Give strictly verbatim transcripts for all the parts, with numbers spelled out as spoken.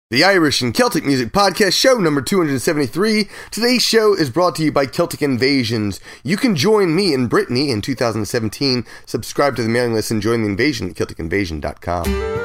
The Irish and Celtic Music Podcast, show number two hundred seventy-three. Today's show is brought to you by Celtic Invasions. You can join me and Brittany in two thousand seventeen. Subscribe to the mailing list and join the invasion at Celtic Invasion dot com.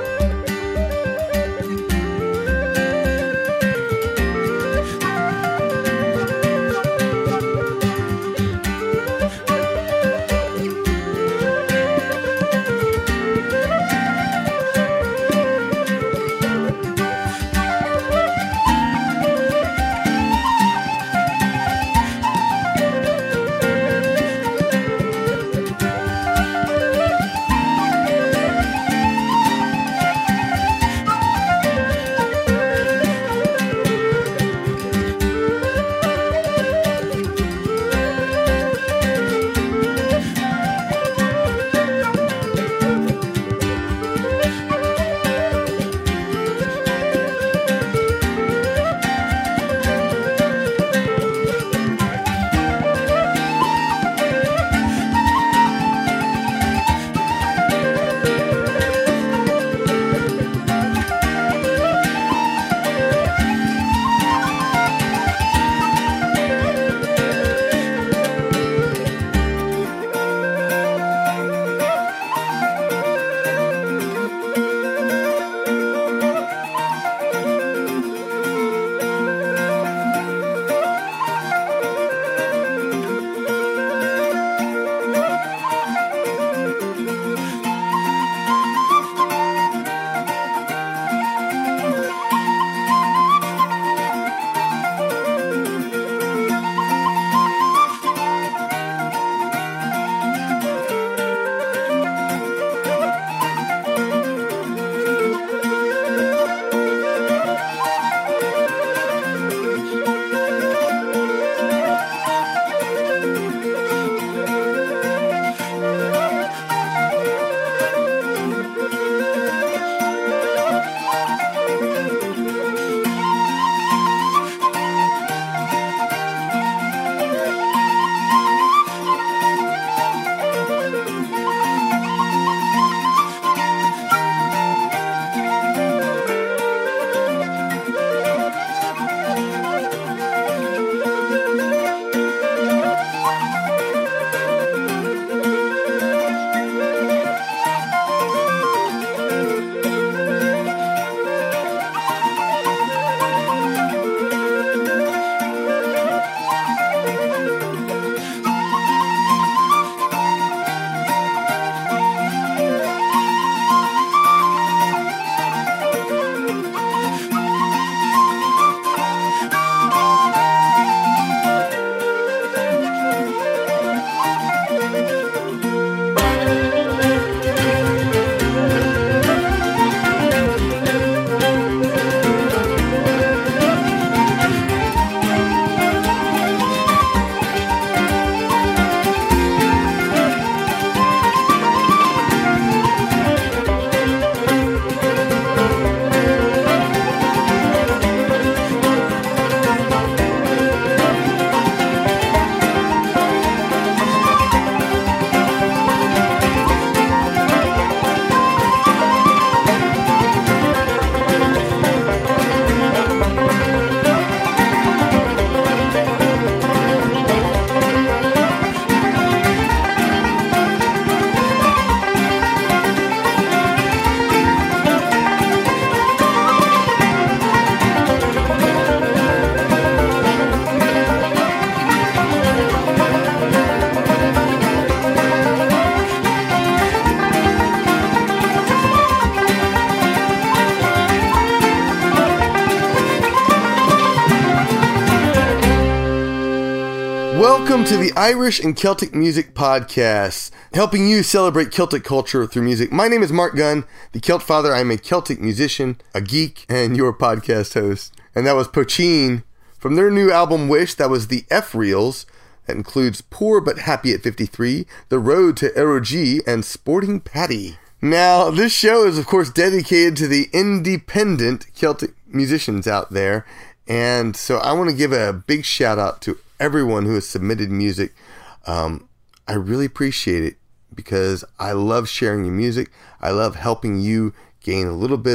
Welcome to the Irish and Celtic Music Podcast, helping you celebrate Celtic culture through music. My name is Mark Gunn, the Celt Father. I'm a Celtic musician, a geek, and your podcast host. And that was Pochine from their new album Wish. That was the F-Reels. That includes Poor But Happy at fifty-three, The Road to Erogy, and Sporting Patty. Now, this show is, of course, dedicated to the independent Celtic musicians out there. And so I want to give a big shout out to everyone who has submitted music. Um, I really appreciate it because I love sharing your music. I love helping you gain a little bit of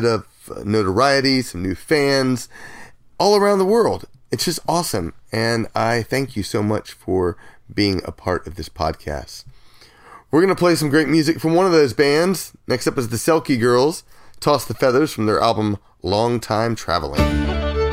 of notoriety, some new fans all around the world. It's just awesome. And I thank you so much for being a part of this podcast. We're going to play some great music from one of those bands. Next up is the Selkie Girls, Toss the Feathers from their album Long Time Traveling.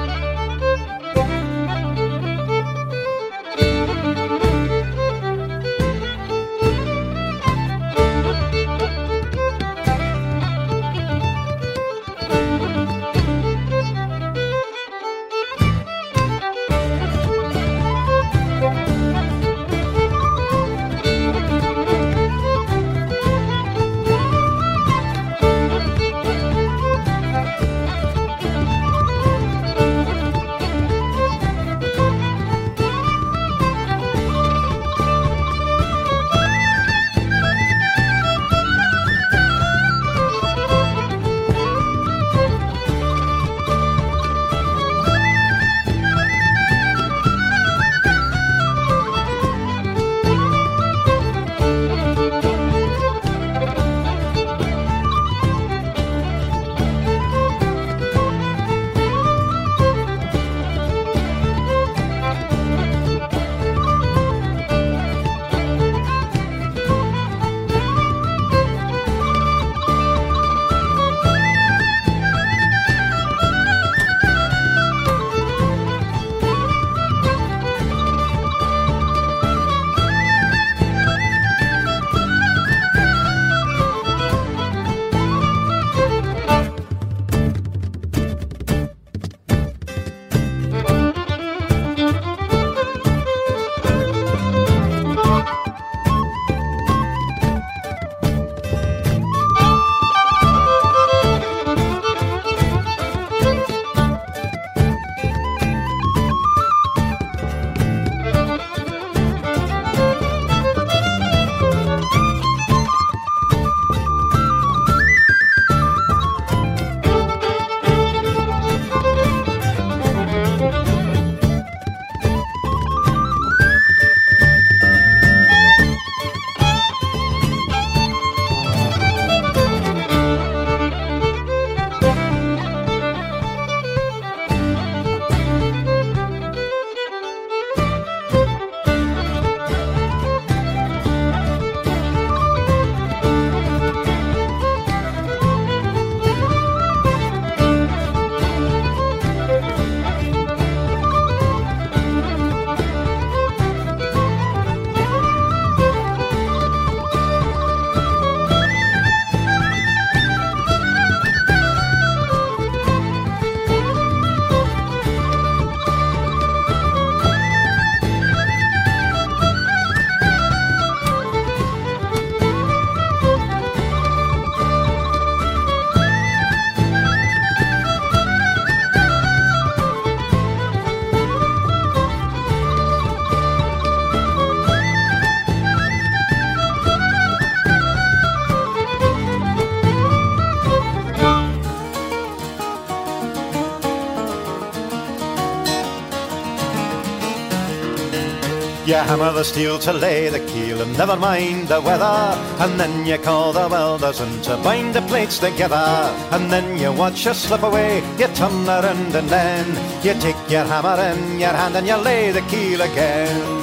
You hammer the steel to lay the keel and never mind the weather, and then you call the welders in to bind the plates together, and then you watch her slip away, you turn around and then you take your hammer in your hand and you lay the keel again.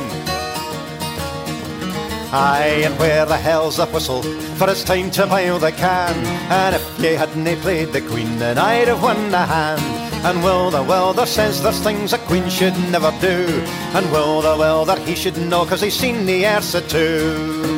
Aye, and where the hell's the whistle, for it's time to boil the can, and if ye hadn't played the queen then I'd have won a hand. And Will the welder says there's things a queen should never do, and Will the welder he should know cause he's seen the Airsa too.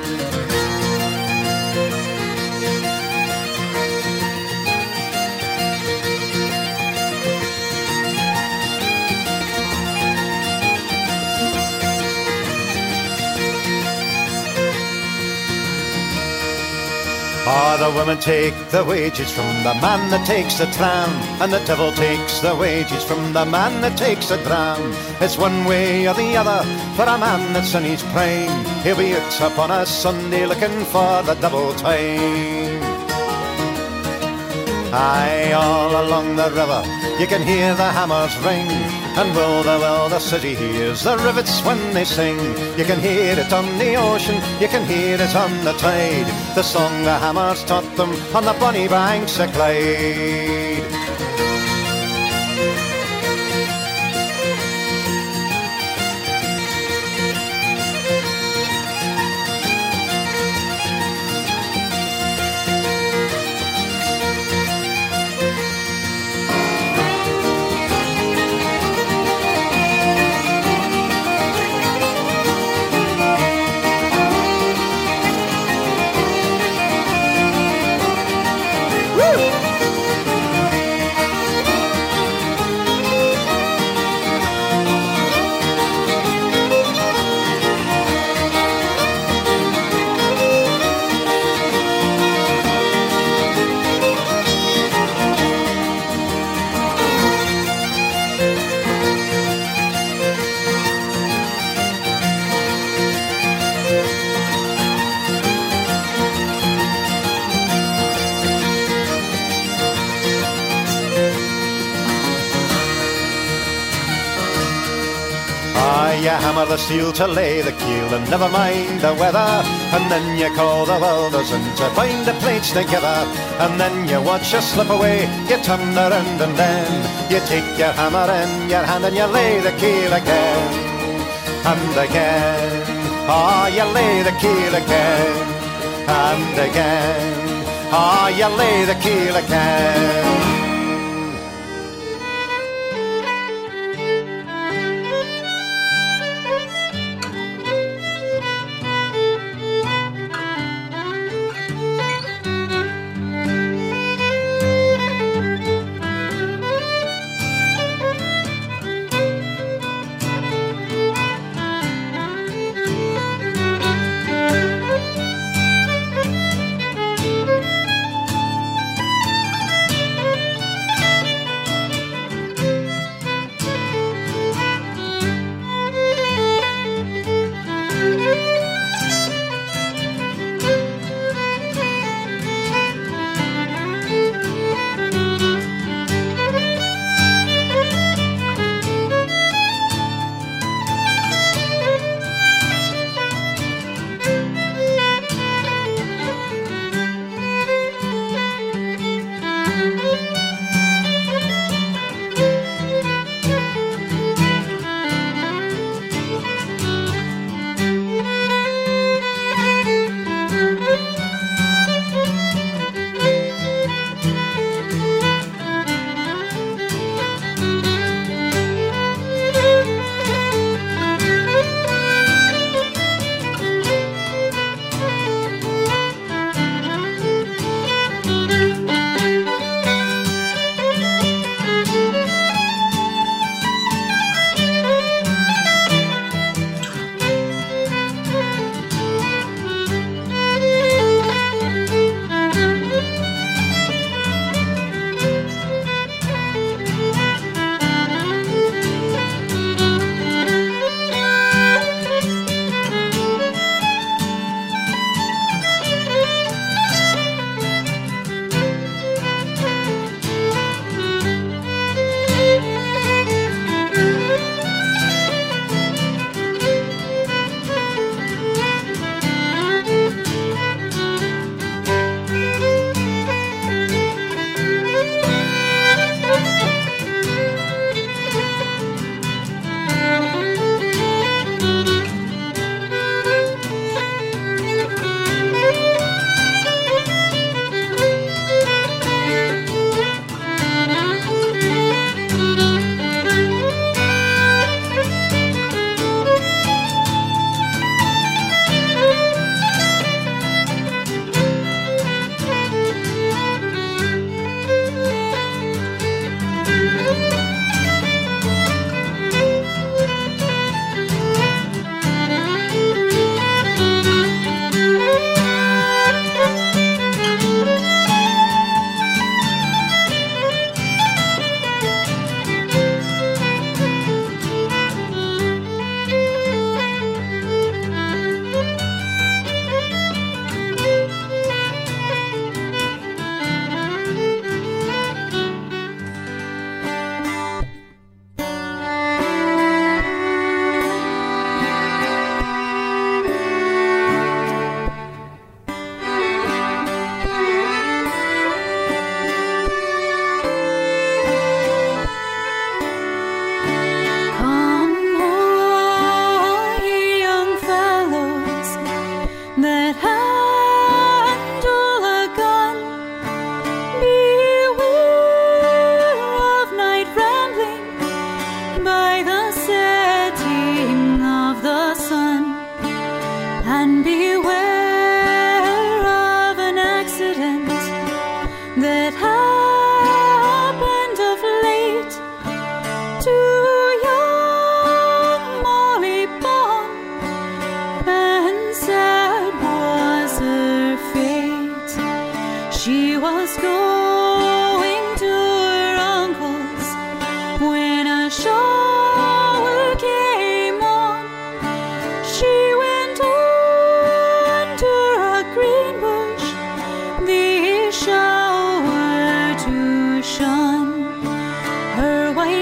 Ah, the women take the wages from the man that takes the tram, and the devil takes the wages from the man that takes the dram. It's one way or the other for a man that's in his prime. He'll be out up on a Sunday looking for the double time. Aye, all along the river you can hear the hammers ring, and will the well the city hears the rivets when they sing. You can hear it on the ocean, you can hear it on the tide, the song the hammers taught them on the bonny banks of Clyde. You hammer the steel to lay the keel and never mind the weather, and then you call the welders in to bind the plates together, and then you watch her slip away, you turn around and then you take your hammer in your hand and you lay the keel again and again. Oh, you lay the keel again and again. Oh, you lay the keel again.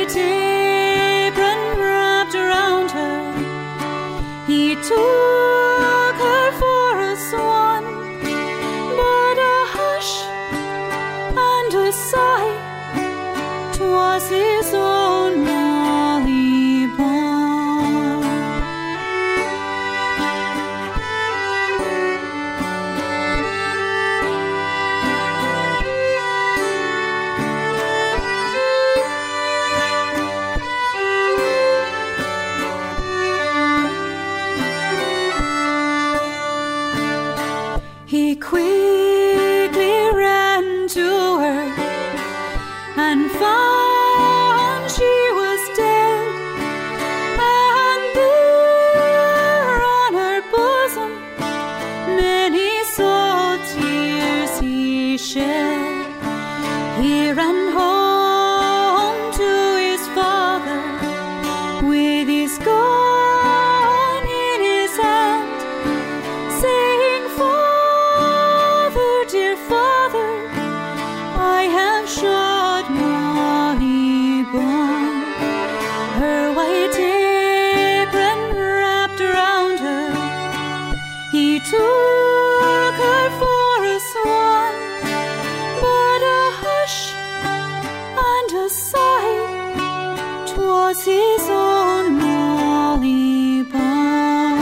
white apron wrapped around her. He took her for a swan, but a hush and a sigh, 'twas his own Molly Bond. He quickly ran to her and found she was dead, and there on her bosom many salt tears he shed. He ran home to his father with his gun in his hand, saying, "Father, dear father, I have shot Molly Bond." Her white apron wrapped around her, he took her for a swan, but a hush and a sigh, 'twas his own Molly Bond.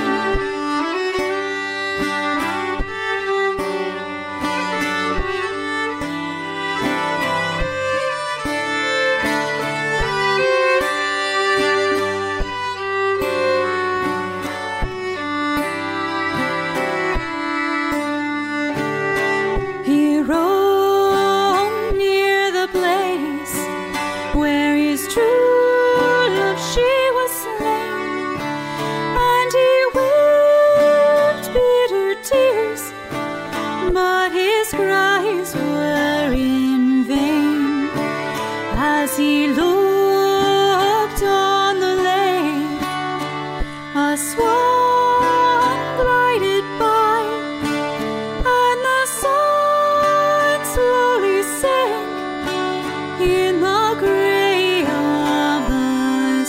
He rode near the place where his true love she was slain, and he wept bitter tears, but his cries were in vain. As he looked on the lake, a swan glided by, and the sun slowly sank in the gray of the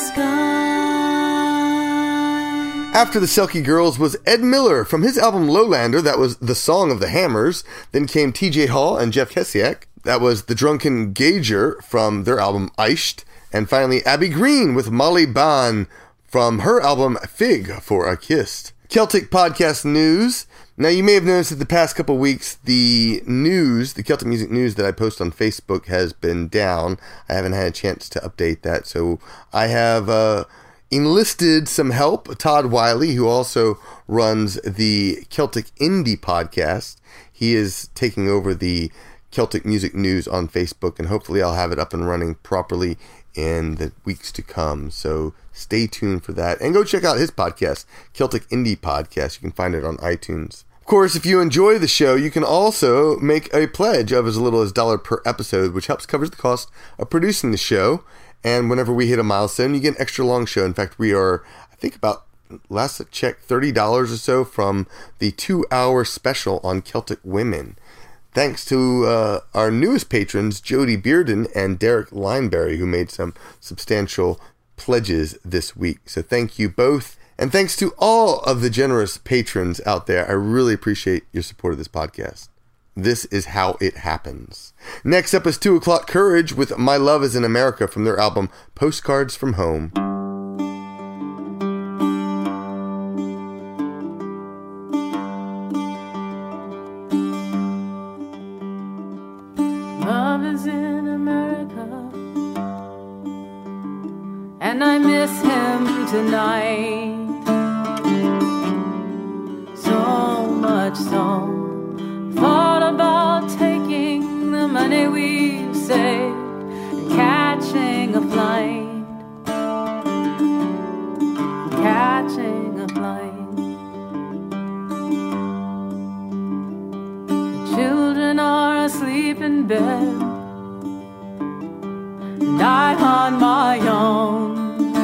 sky. After the Selkie Girls was Ed Miller from his album Lowlander, that was The Song of the Hammers. Then came T J Hall and Jeff Hesiak, that was The Drunken Gauger from their album Eisht. And finally Abby Green with Molly Bond from her album Fig for a Kiss. Celtic Podcast News. Now, you may have noticed that the past couple weeks, the news, the Celtic music news that I post on Facebook has been down. I haven't had a chance to update that, so I have uh, enlisted some help. Todd Wiley, who also runs the Celtic Indie Podcast, he is taking over the Celtic music news on Facebook, and hopefully I'll have it up and running properly in the weeks to come. So stay tuned for that. And go check out his podcast, Celtic Indie Podcast. You can find it on iTunes. Of course, if you enjoy the show, you can also make a pledge of as little as a dollar per episode, which helps cover the cost of producing the show. And whenever we hit a milestone, you get an extra long show. In fact, we are, I think about, last check, thirty dollars or so from the two-hour special on Celtic women. Thanks to uh, our newest patrons, Jody Bearden and Derek Lineberry, who made some substantial pledges this week. So thank you both. And thanks to all of the generous patrons out there. I really appreciate your support of this podcast. This is how it happens. Next up is two o'clock Courage with My Love is in America from their album Postcards from Home. Love is in America, and I miss him tonight. So much so, thought about taking the money we've saved and catching a flight, catching a flight. The children are asleep in bed, and I'm on my own.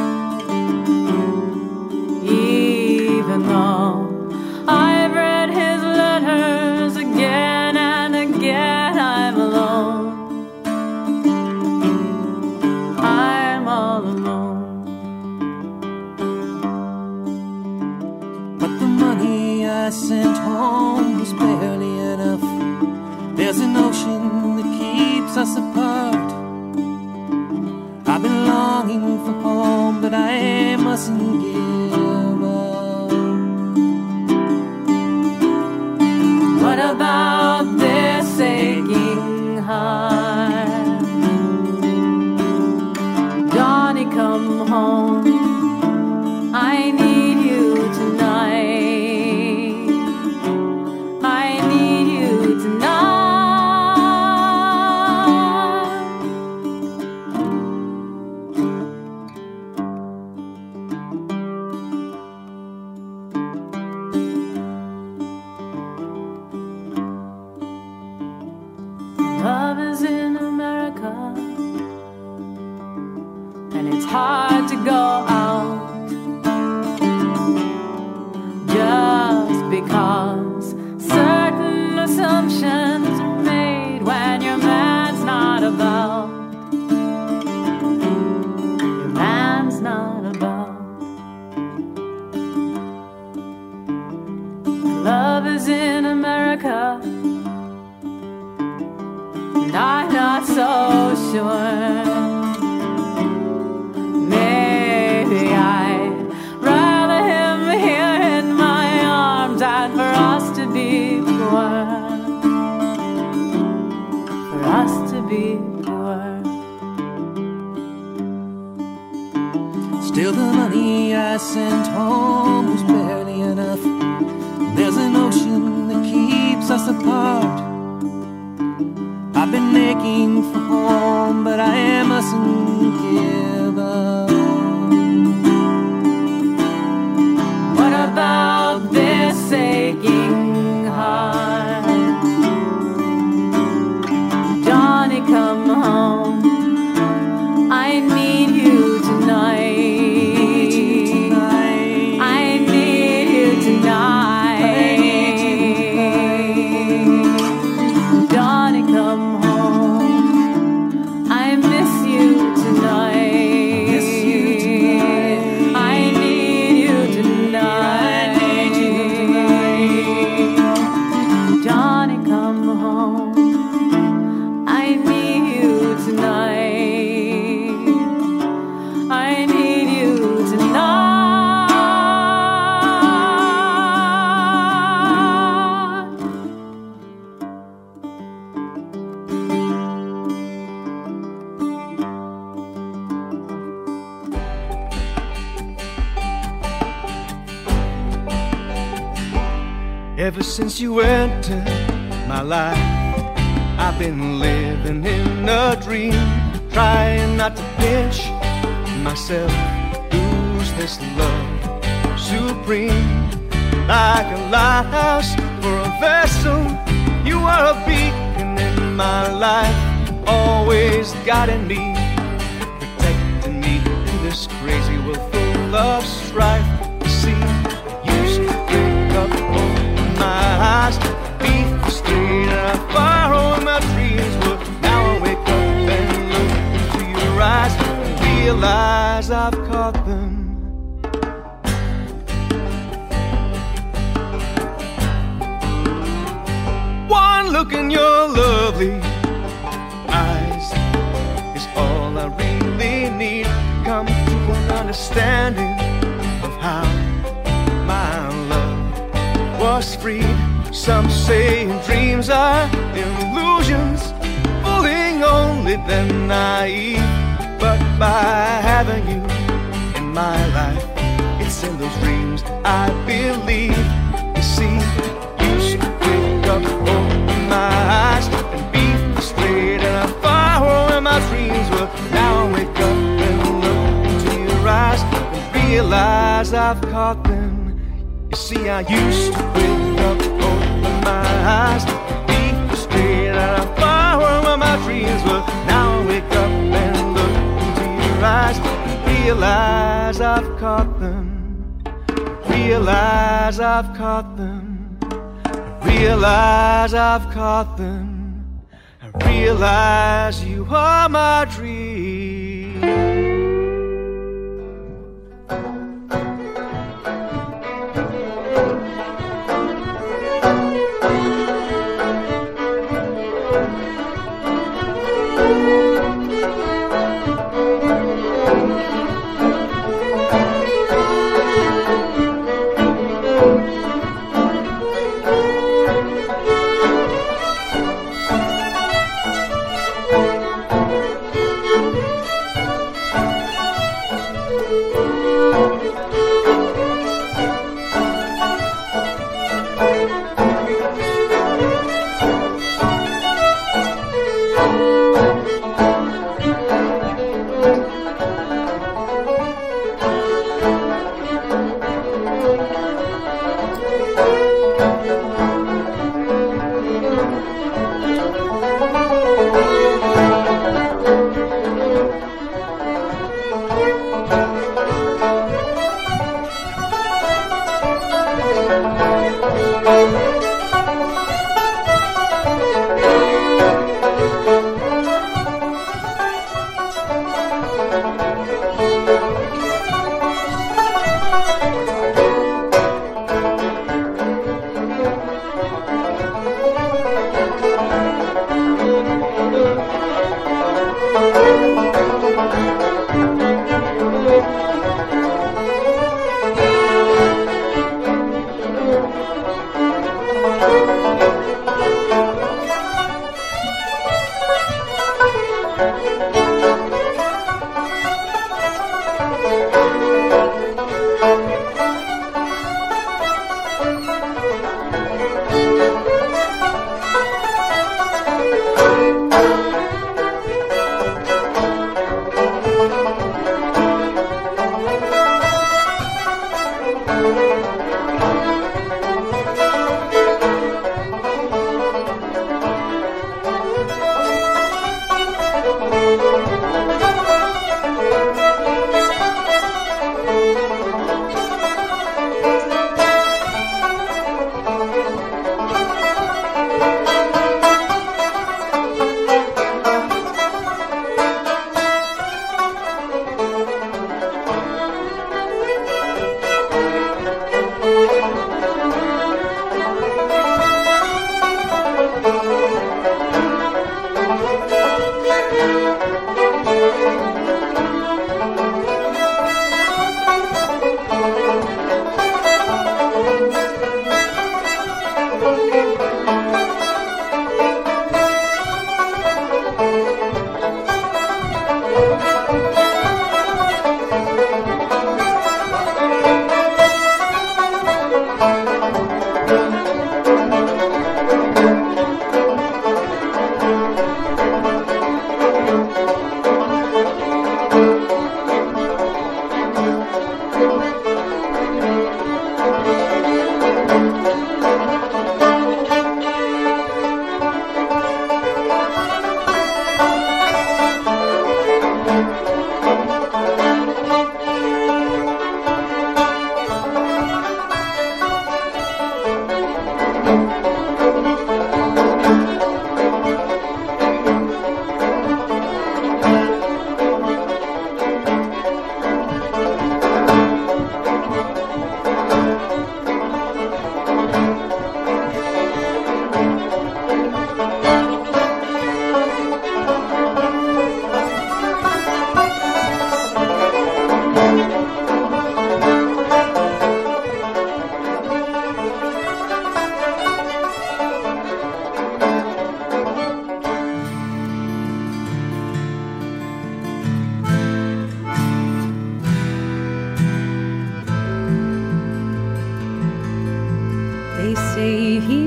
Even though I've read his letters again and again, I'm alone. I longing for home, but I mustn't give up. What about this aching heart? Johnny, come home. I need you tonight. I need you tonight. Love is in America, and it's hard to go out just because certain assumptions are made when your man's not about. Your man's not about. Love is in America, and I'm not so sure. Maybe I'd rather him here in my arms than for us to be poor. For us to be poor. Still the money I sent home was barely enough. There's an ocean that keeps us apart. I've been aching for home, but I mustn't give up. What about this aching heart? Johnny, come home. I need you tonight. I need you tonight. Johnny, come home. I miss you tonight. Miss you tonight. I need you tonight. Johnny, come home. I need you tonight. I need you tonight. Ever since you entered my life, I've been living in a dream, trying not to pinch myself. Lose this love supreme, like a lighthouse for a vessel. You are a beacon in my life, always guiding me, protecting me in this crazy world full of strife. You see, I used to wake up, open my eyes, be straight, and I follow my dreams. But now I wake up and look into your eyes and realize I've caught them. One look in your lovely eyes is all I really need. Come to an understanding of how my love was freed. Some say dreams are illusions, fooling only the naive. But by having you in my life, it's in those dreams I believe. You see, used to wake up, open my eyes, and be straight, and I follow where my dreams were. Now I wake up and look into your eyes and realize I've caught them. You see, I used to wake up, open my eyes, be straight, and I follow where my dreams were. Now I wake up and look into your eyes and realize I've caught them. Realize I've caught them. Realize I've caught them. I realize you are my dream.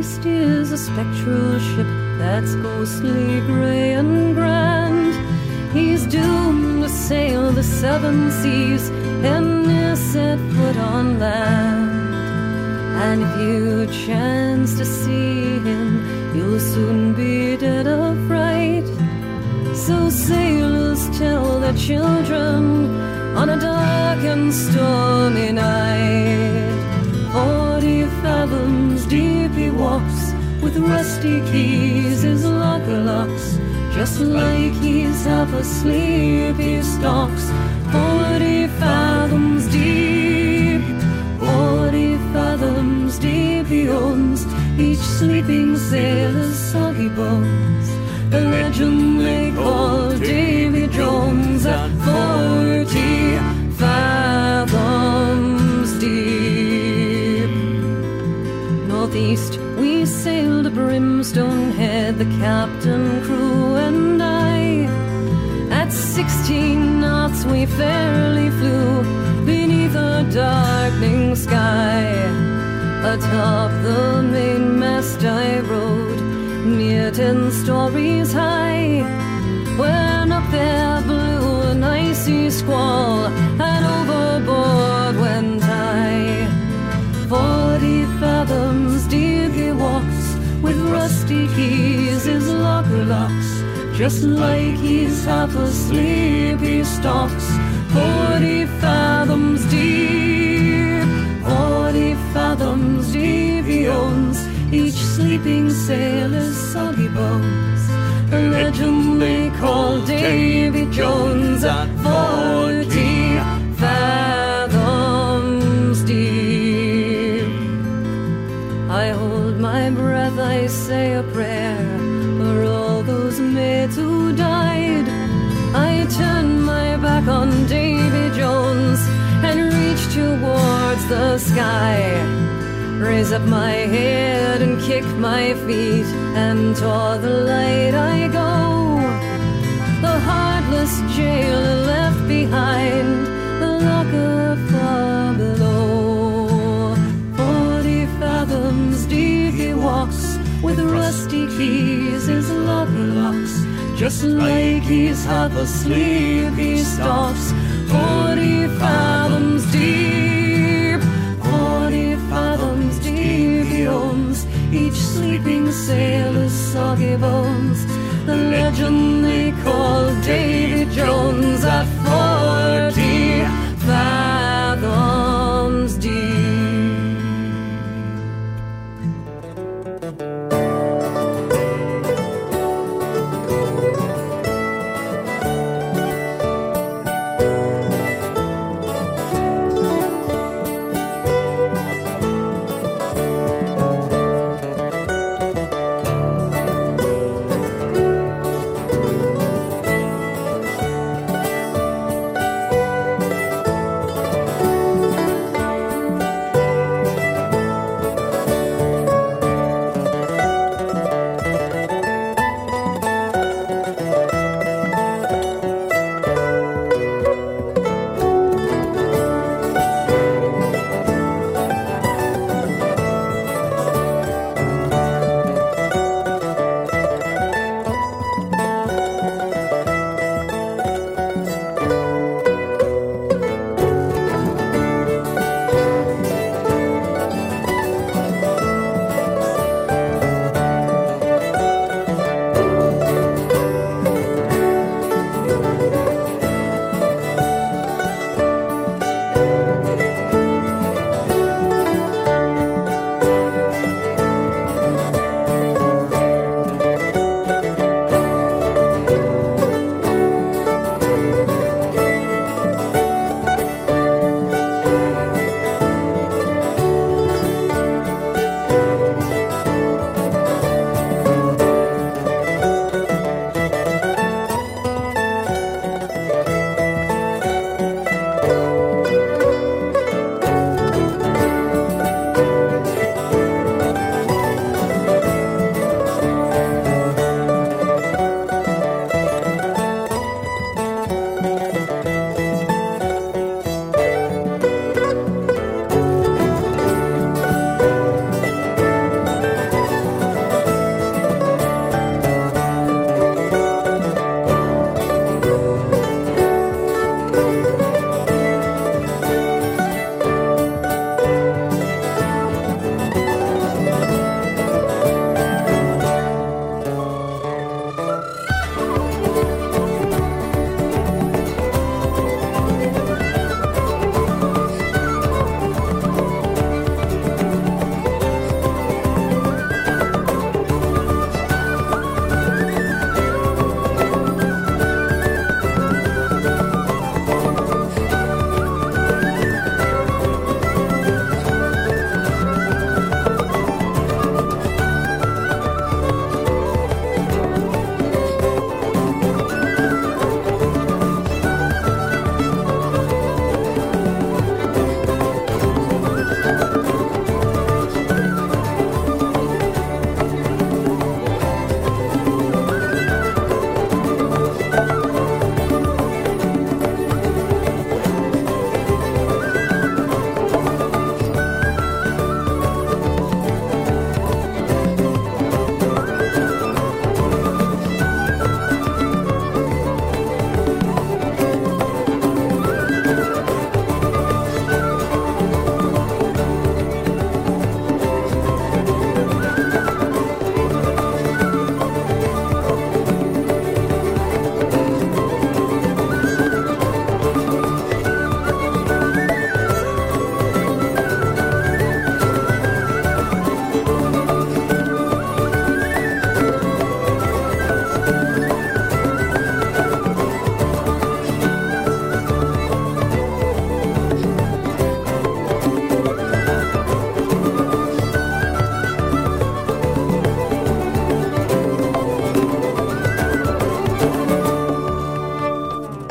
Northeast is a spectral ship that's ghostly, gray and grand. He's doomed to sail the seven seas and ne'er set foot on land. And if you chance to see him, you'll soon be dead of fright. So sailors tell their children on a dark and stormy night. Forty fathoms deep he walks, with rusty keys his locker locks. Just like he's half asleep he stalks. Forty fathoms deep, forty fathoms deep he owns each sleeping sailor's soggy bones. The legend they call Davy Jones at forty fathoms deep. Northeast we sailed to Brimstone Head, the captain, crew, and I. At sixteen knots we fairly flew beneath a darkening sky. Atop the mainmast I rode, near ten stories high, when up there blew an icy squall, and overboard went I. Forty fathoms deep he walks, with rusty keys his locker locks. Just like he's half asleep he stalks. Forty fathoms deep, forty fathoms deep he owns each sleeping sailor's soggy bones. A legend they call Davy Jones at forty fathoms deep. I hold my breath, I say a prayer for all those maids who died. I turn my back on Davy Jones and reach towards the sky. Raise up my head and kick my feet, and toward the light I go. The heartless jailer left behind, the locker far below. Forty fathoms deep he walks, with rusty keys his locker locks. Just like he's half asleep he stalks. Forty fathoms deep, forty fathoms deep he owns each sleeping sailor's soggy bones. The legend they call Davy Jones at forty fathoms deep.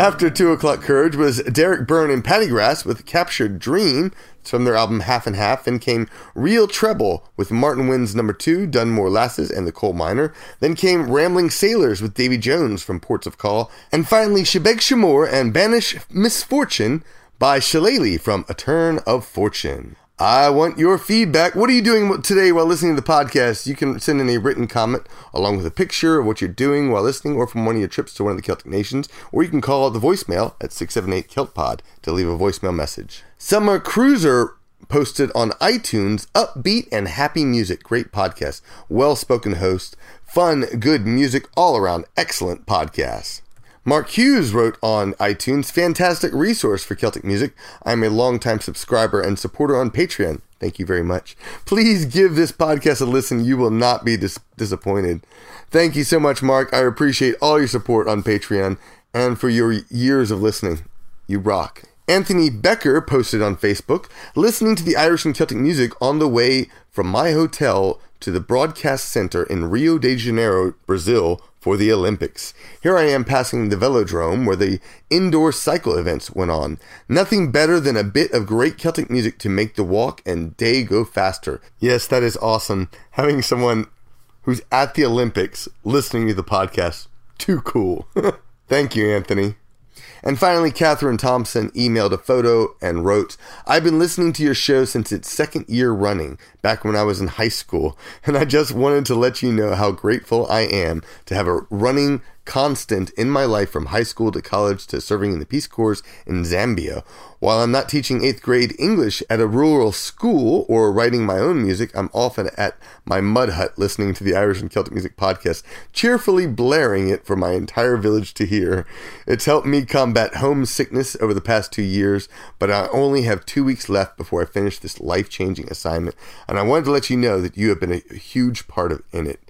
After two o'clock Courage was Derek Byrne and Patty Grass with Captured Dream from their album Half and Half. Then came Real Treble with Martin Wynn's Number Two, Dunmore Lasses, and The Coal Miner. Then came Rambling Sailors with Davy Jones from Ports of Call. And finally, Shebeg Shamor and Banish Misfortune by Shillelagh from A Turn of Fortune. I want your feedback. What are you doing today while listening to the podcast? You can send in a written comment along with a picture of what you're doing while listening or from one of your trips to one of the Celtic nations, or you can call the voicemail at six seven eight Kilt Pod to leave a voicemail message. Summer Cruiser posted on iTunes, upbeat and happy music. Great podcast. Well-spoken host. Fun, good music all around. Excellent podcast. Mark Hughes wrote on iTunes, fantastic resource for Celtic music. I'm a longtime subscriber and supporter on Patreon. Thank you very much. Please give this podcast a listen. You will not be dis- disappointed. Thank you so much, Mark. I appreciate all your support on Patreon and for your years of listening. You rock. Anthony Becker posted on Facebook, listening to the Irish and Celtic music on the way from my hotel to the broadcast center in Rio de Janeiro, Brazil, for the Olympics. Here I am passing the velodrome where the indoor cycle events went on. Nothing better than a bit of great Celtic music to make the walk and day go faster. Yes, that is awesome. Having someone who's at the Olympics listening to the podcast. Too cool. Thank you, Anthony. And finally, Catherine Thompson emailed a photo and wrote, I've been listening to your show since its second year running, back when I was in high school, and I just wanted to let you know how grateful I am to have a running constant in my life from high school to college to serving in the Peace Corps in Zambia. While I'm not teaching eighth grade English at a rural school or writing my own music, I'm often at my mud hut listening to the Irish and Celtic Music podcast, cheerfully blaring it for my entire village to hear. It's helped me combat homesickness over the past two years, but I only have two weeks left before I finish this life-changing assignment, and I wanted to let you know that you have been a, a huge part of in it.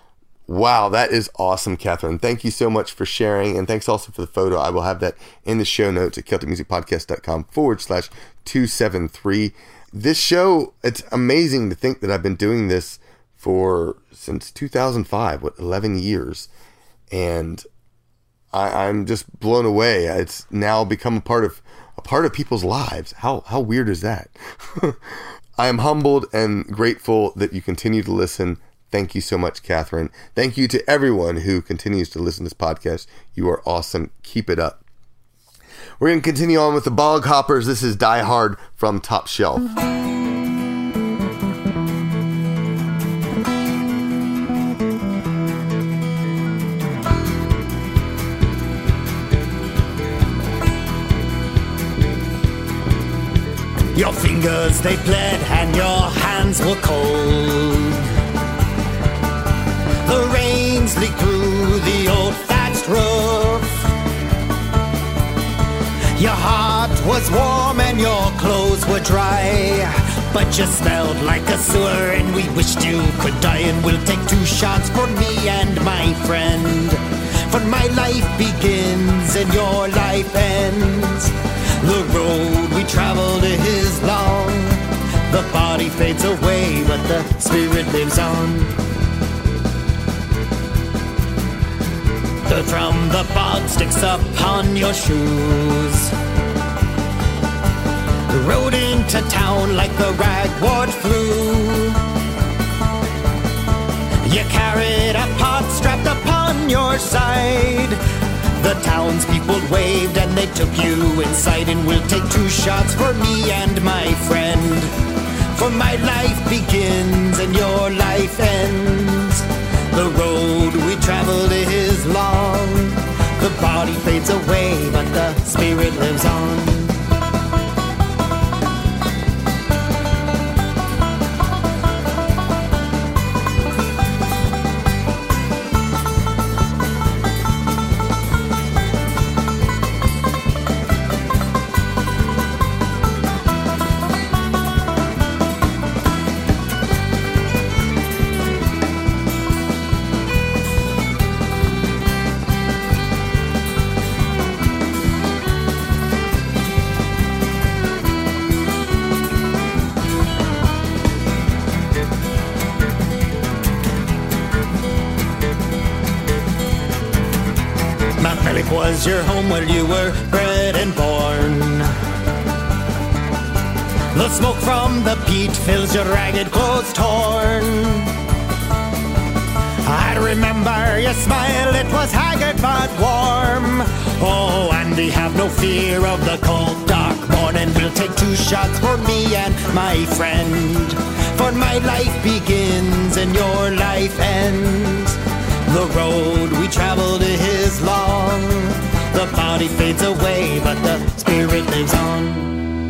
Wow, that is awesome, Catherine. Thank you so much for sharing, and thanks also for the photo. I will have that in the show notes at celticmusicpodcast.com forward slash 273. This show, it's amazing to think that I've been doing this for since two thousand five, what, eleven years, and I, I'm just blown away. It's now become a part of a part of people's lives. How how weird is that? I am humbled and grateful that you continue to listen. Thank you so much, Catherine. Thank you to everyone who continues to listen to this podcast. You are awesome. Keep it up. We're going to continue on with the Bog Hoppers. This is Die Hard from Top Shelf. Your fingers, they bled and your hands were cold. The rains leaked through the old thatched roof. Your heart was warm and your clothes were dry, but you smelled like a sewer and we wished you could die. And we'll take two shots for me and my friend, for my life begins and your life ends. The road we traveled is long, the body fades away but the spirit lives on. Dirt from the bog sticks upon your shoes. Rode into town like the ragwort flew. You carried a pot strapped upon your side. The townspeople waved and they took you inside. And we'll take two shots for me and my friend, for my life begins and your life ends. The road we traveled is long, the body fades away but the spirit lives on. was your home where you were bred and born. The smoke from the peat fills your ragged clothes torn. I remember your smile, it was haggard but warm. Oh, Andy, have no fear of the cold dark morning. We'll take two shots for me and my friend. For my life begins and your life ends. The road we traveled is long. The body fades away, but the spirit lives on.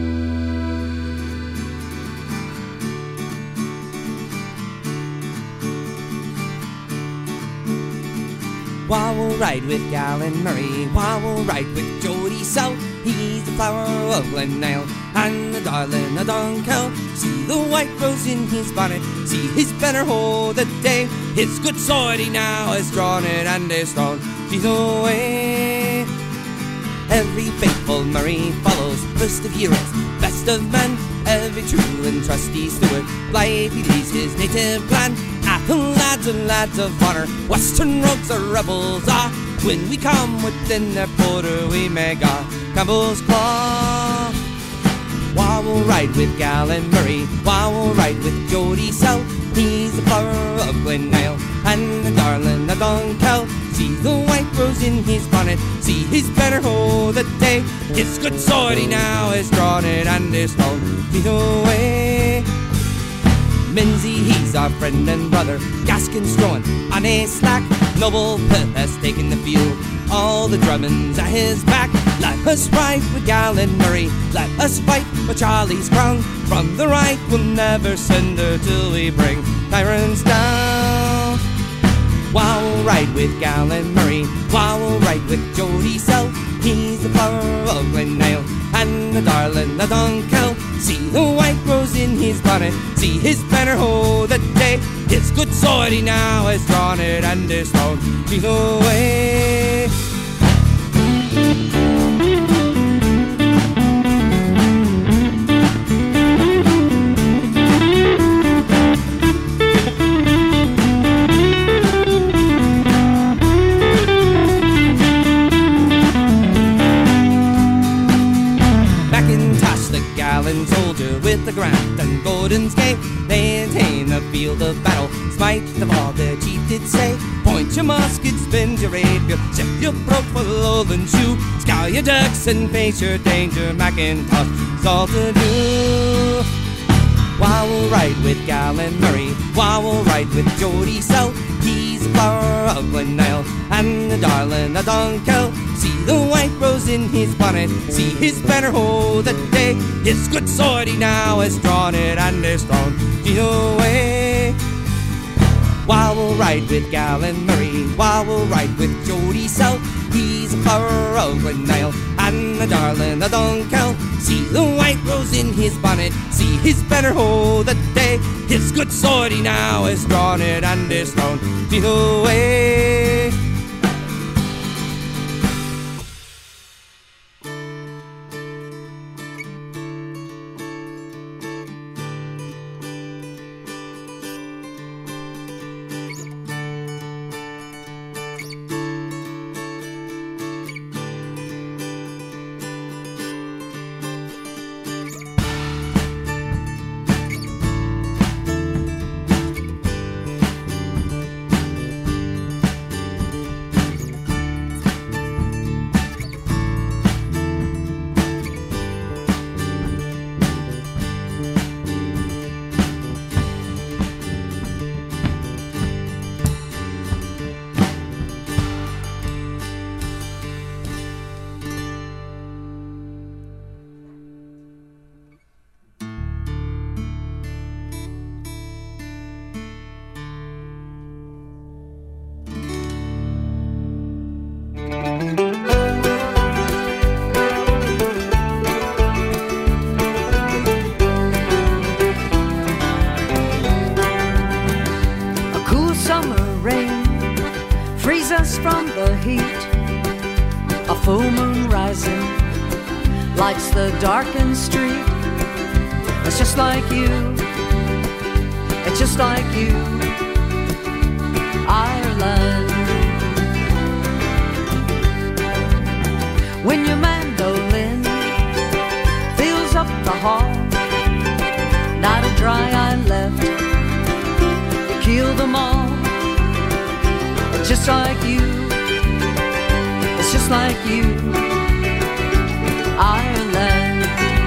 Wah-will ride with Galen Murray, wah-will ride with Jody South. He's the flower of Glenile and the darling of Dunkeld. See the white rose in his bonnet, see his banner hold the day. His good sword he now has drawn it and is thrown she's away. Every faithful Murray follows first of heroes, best of men. Every true and trusty steward blithely leads his native clan. At the lads and lads of honor, western rogues or rebels are. When we come within their border, we make our Campbell's claw. Wah-will ride with Galen Murray, wah-will ride with Jody South. He's the flower of Glenile and the darling of Dunkeld. See the white rose in his bonnet, see his banner hold the day. His good sword he now has drawn it and is thrown she's away. Menzie, he's our friend and brother, Gaskin's throwing on a slack. Noble Pitt has taken the field, all the Drummonds at his back. Let us ride with Galen Murray, let us fight with Charlie's crown. From the right we'll never surrender till we bring tyrants down. Wah-will ride with Galen Murray, wah-will ride with Jody South. He's the flower of Glenile and the darling of Dunkeld. See the white rose in his bonnet, see his banner hold the day. His good sword he now has drawn it and is thrown she's away. Galen soldier with the Grant and Gordon's gate, maintain the field of battle, spite of all the chief did say. Point your muskets, bend your rapier, shift your broke for the lowland shoe, scour your ducks and face your danger, Macintosh is all to do. Wah-will ride with Galen Murray, wah-will ride with Jody South. He's the flower of Glenile and the darling of Dunkeld. See the white rose in his bonnet, see his banner hold the day. His good sword he now has drawn it and is thrown she's away. Wah-will ride with Galen Murray, wah-will ride with Jody South. He's the flower of Glenile and the darling of Dunkeld. See the white rose in his bonnet, see his banner hold the day. His good sword he now has drawn it and is thrown she's away. From the heat, a full moon rising lights the darkened street. It's just like you, it's just like you, Ireland. when your mandolin fills up the hall. Not a dry eye left, you killed them all. It's just like you, it's just like you, Ireland.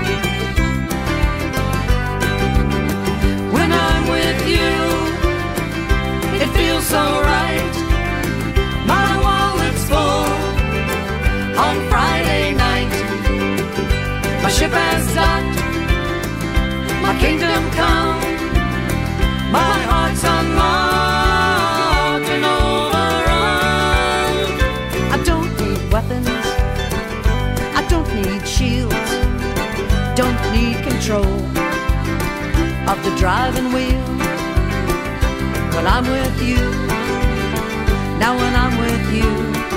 When I'm with you, it feels so right. My wallet's full on Friday night. My ship has docked, my kingdom come, my heart's unlocked and overrun. I don't need weapons, I don't need shields, don't need control of the driving wheel. When I'm with you, now when I'm with you,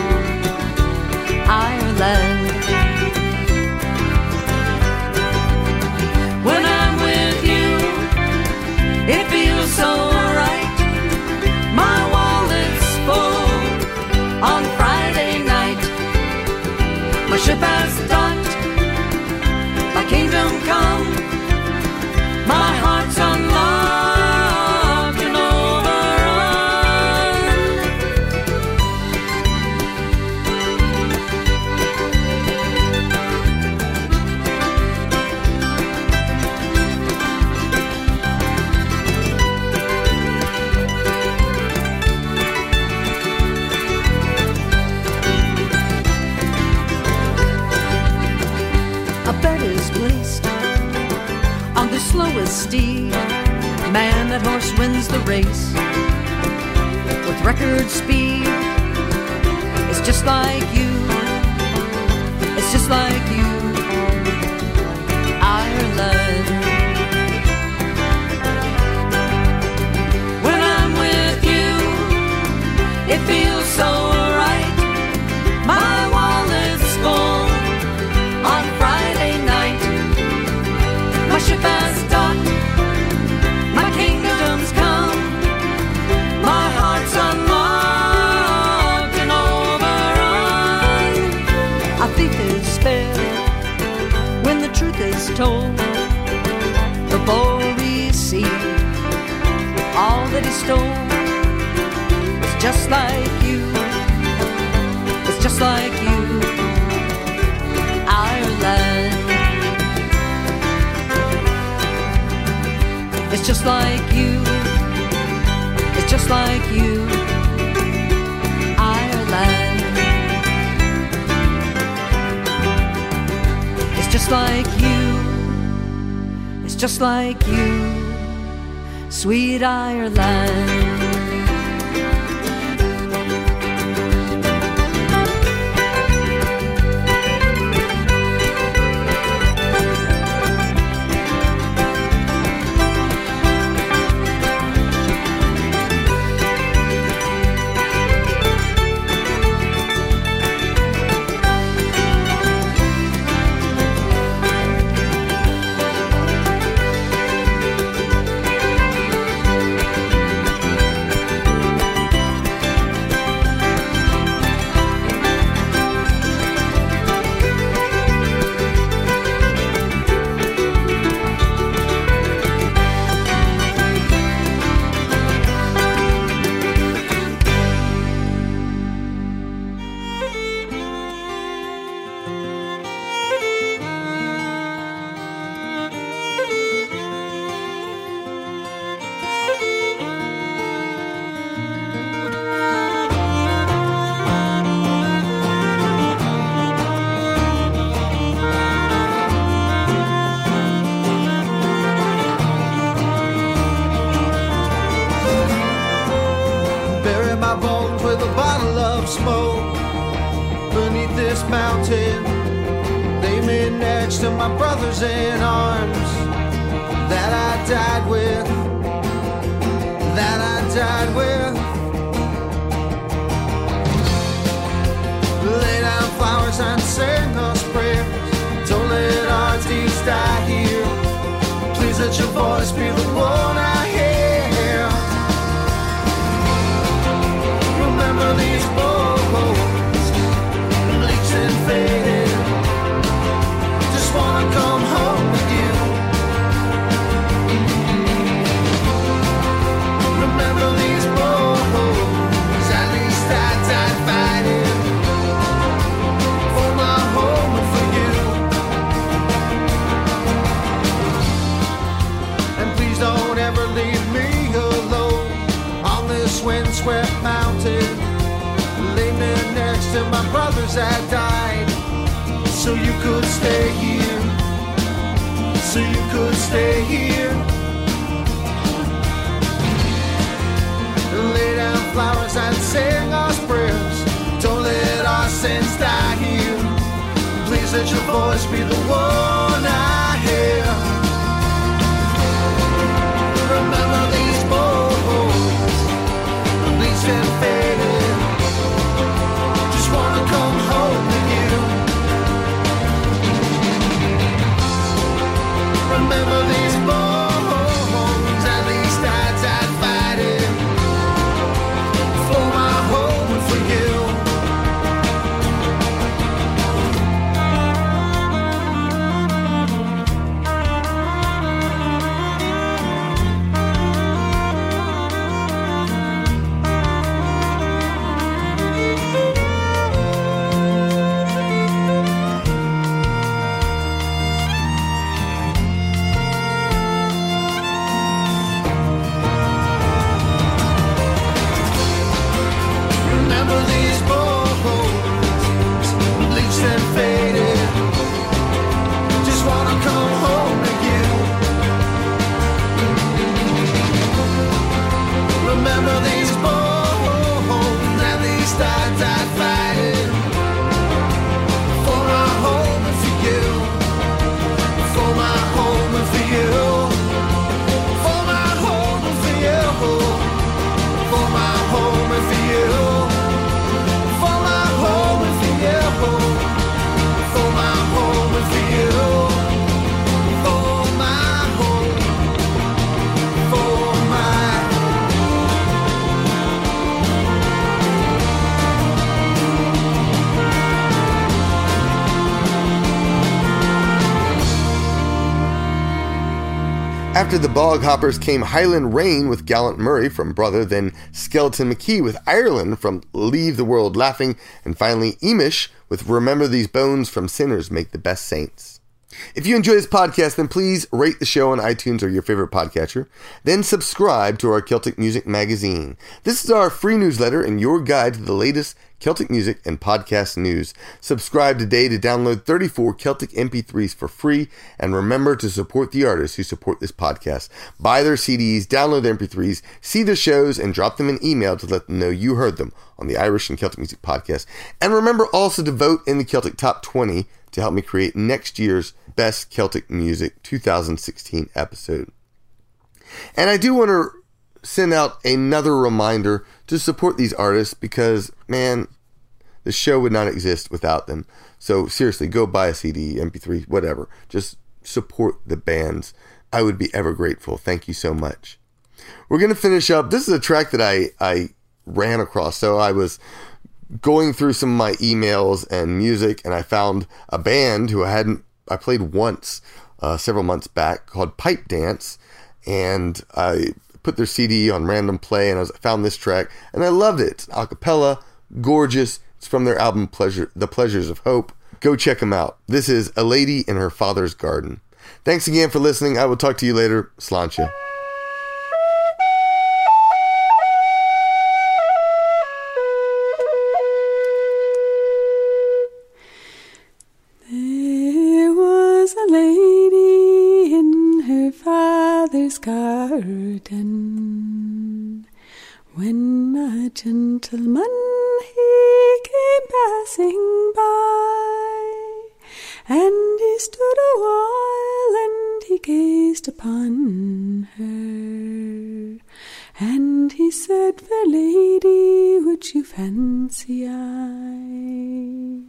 Ireland. When I'm with you, it feels so right. My wallet's full on Friday night. My ship has docked, my kingdom come, my heart's unlocked and overrun. A bet is placed on the slowest steed. Man, that horse wins the race with record speed. It's just like you, it's just like you, Ireland. When I'm with you, it feels so right. My wallet's full on Friday night. My ship has docked, my kingdom's come, my heart's unlocked and overrun. A thief is spared when the truth is told. The boy received all that he stole. It's just like you, it's just like you, Ireland. It's just like you, it's just like you, Ireland. It's just like you, it's just like you, sweet Ireland. Smoke beneath this mountain, lay me next to my brothers in arms that I died with, that I died with. Lay down flowers and sing us prayers. Don't let our deeds die here. Please let your voice be the one I hear. Remember these bones bleached and faded. brothers had died, so you could stay here, so you could stay here. Lay down flowers and sing our prayers. Don't let our sins die here. Please let your voice be the one I hear. Remember these bones, bleached and faded. Just wanna come home to you. Remember these bones and these nights I'd fight it for my home and for you. Remember these bones, bleached and faded. Just wanna come home to you. Remember these bones and these times I fight it for my home and for you, for my home and for you, for my home and for you, for my home and for you. For my home and for you, for my home and for you, for my home, for my. After the Bog Hoppers came Highland Rain with Gallant Murray from Brother, then Skeleton McKee with Ireland from Leave the World Laughing, and finally Emish with Remember These Bones from Sinners Make the Best Saints. If you enjoy this podcast, then please rate the show on iTunes or your favorite podcatcher. Then subscribe to our Celtic Music magazine. This is our free newsletter and your guide to the latest Celtic music and podcast news. Subscribe today to download thirty-four Celtic M P threes for free, and remember to support the artists who support this podcast. Buy their C Ds, download their M P threes, see their shows, and drop them an email to let them know you heard them on the Irish and Celtic Music Podcast. And remember also to vote in the Celtic Top twenty to help me create next year's Best Celtic Music two thousand sixteen episode. And I do want to send out another reminder to support these artists because, man, the show would not exist without them. So seriously, go buy a C D, M P three, whatever. Just support the bands. I would be ever grateful. Thank you so much. We're going to finish up. This is a track that I, I ran across. So I was going through some of my emails and music, and I found a band who I hadn't, I played once uh, several months back called Pipe Dance, and I put their C D on Random Play, and I, was, I found this track, and I loved it. It's a cappella, gorgeous. It's from their album Pleasure, The Pleasures of Hope. Go check them out. This is A Lady in Her Father's Garden. Thanks again for listening. I will talk to you later. Sláinte. There was a lady in her father's garden, when a gentleman he came passing by, and he stood a while and he gazed upon her, and he said, "Fair lady, would you fancy I?"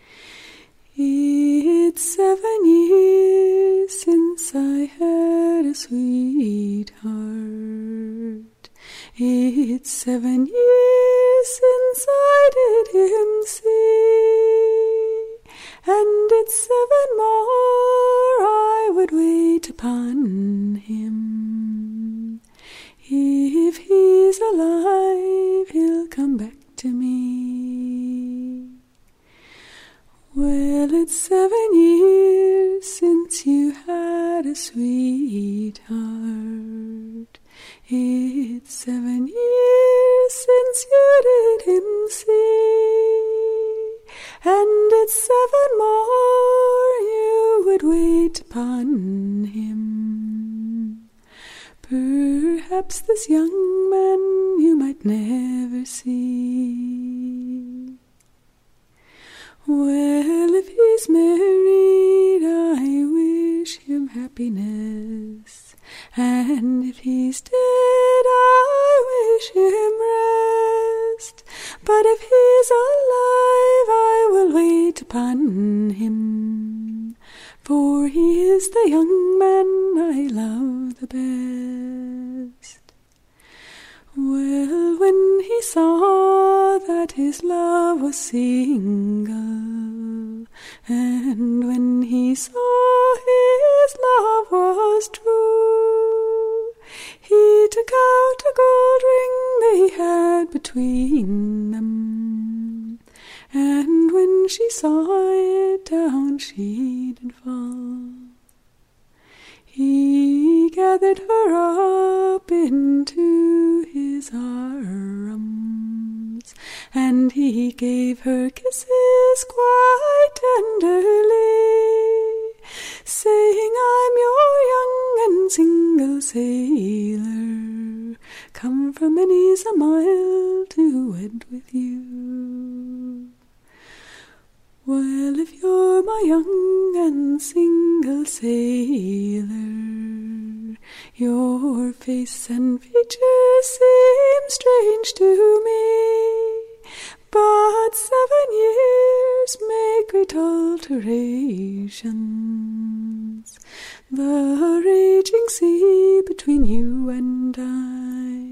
It's seven years since I had a sweetheart. It's seven years since I did him see, and it's seven more I would wait upon him. If he's alive, he'll come back to me. Well, it's seven years since you had a sweetheart. It's seven years since you did him see, and it's seven more you would wait upon him. Perhaps this young man you might never see. Well, if he's married, I wish him happiness, and if he's dead, I wish him rest. But if he's alive, I will wait upon him, for he is the young man I love the best. Well, when he saw that his love was single, and when he saw his love was true, he took out a gold ring they had between them, and when she saw it, down she did fall. He gathered her up into his arms, and he gave her kisses quite tenderly, saying, I'm your young and single sailor, come from many's a mile to wed with you. Well, if you're my young and single sailor, your face and features seem strange to me, but seven years make great alterations, the raging sea between you and I.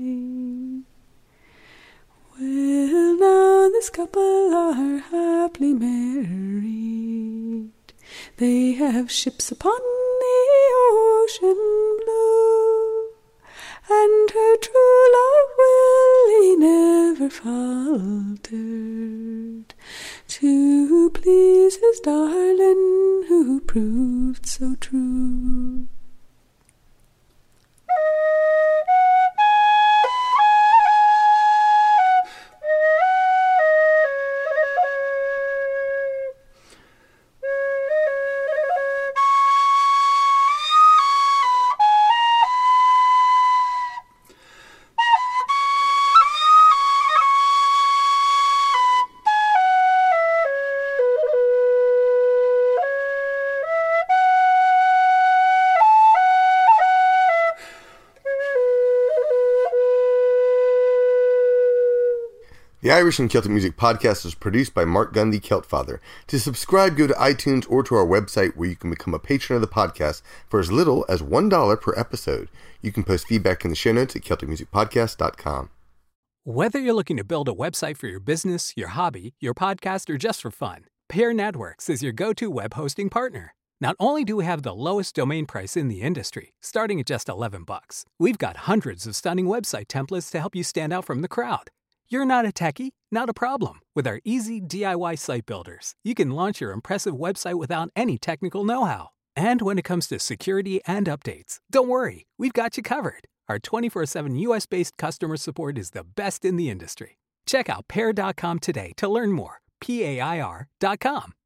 Well, now this couple are happily married. They have ships upon the ocean blue, and her true love Willie never faltered, to please his darling who proved so true. The Irish and Celtic Music Podcast is produced by Mark Gunn, the Celt Father. To subscribe, go to iTunes or to our website where you can become a patron of the podcast for as little as one dollar per episode. You can post feedback in the show notes at celtic music podcast dot com. Whether you're looking to build a website for your business, your hobby, your podcast, or just for fun, Pair Networks is your go-to web hosting partner. Not only do we have the lowest domain price in the industry, starting at just eleven bucks, we've got hundreds of stunning website templates to help you stand out from the crowd. You're not a techie? Not a problem. With our easy D I Y site builders, you can launch your impressive website without any technical know-how. And when it comes to security and updates, don't worry, we've got you covered. Our twenty-four seven U S-based customer support is the best in the industry. Check out pair dot com today to learn more. P A I R dot com.